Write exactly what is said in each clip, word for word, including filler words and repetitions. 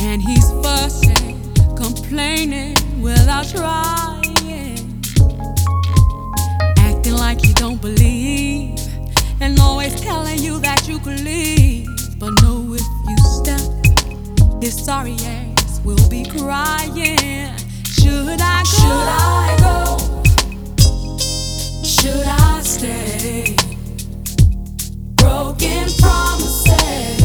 and he's fussing, complaining without trying, acting like he don't believe, and always telling you that you could leave. But know if you step, his sorry ass will be crying. Should I go? Should I go? Should I stay? Broken promises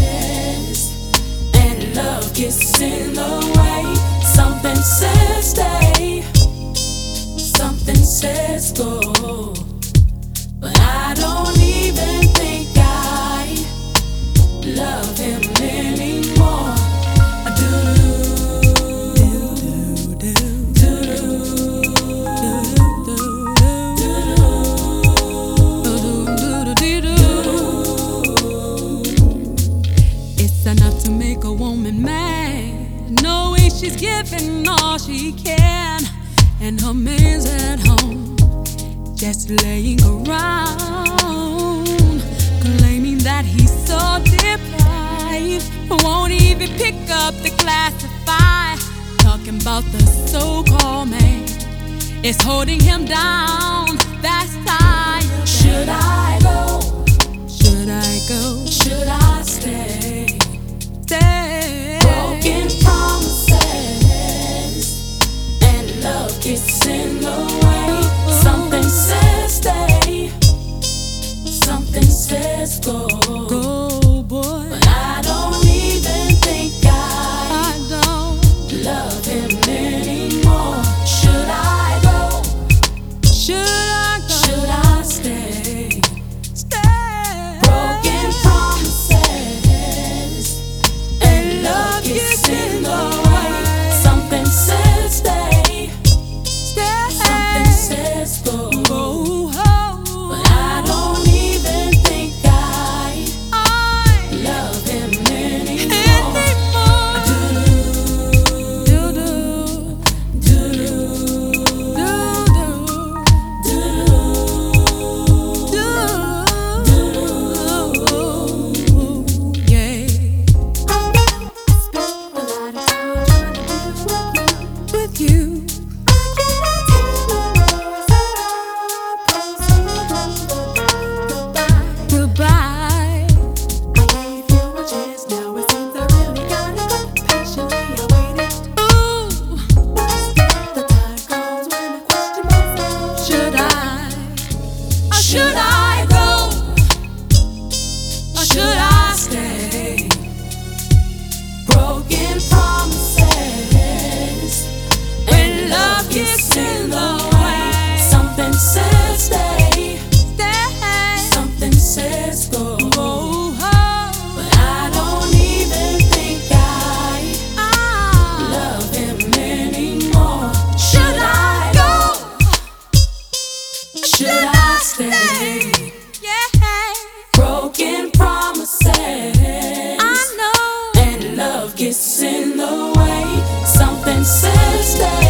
and love gets in the way. Something says stay, something says go, but I don't even think I love him anymore. I do. Enough to make a woman mad, knowing she's giving all she can, and her man's at home just laying around, claiming that he's so deprived, won't even pick up the classified, talking about the so-called man is holding him down. That's tired. Should I go? Should I go? Should I stay? Stay. Broken promises and love gets in the way. Something says stay, something says go. Go, boy. But I don't even think I, I don't love him anymore. Should I go? Should I go? Should I stay? Stay. Broken promises and love gets in the way. Something says stay, Stay. something says go. Go. But I don't even think I I love him anymore. anymore. Do Do do do do do do do. Yeah. With you. Goodbye. Ooh. Should I? Or should I go? Or should I stay? Broken promises When love gets in the way. Something says stay, Stay. something says go. Oh, oh. But I don't even think I Ah. love him anymore. Should I go? Should I stay? Yeah. Broken promises I know. and love gets in the way. Something says stay,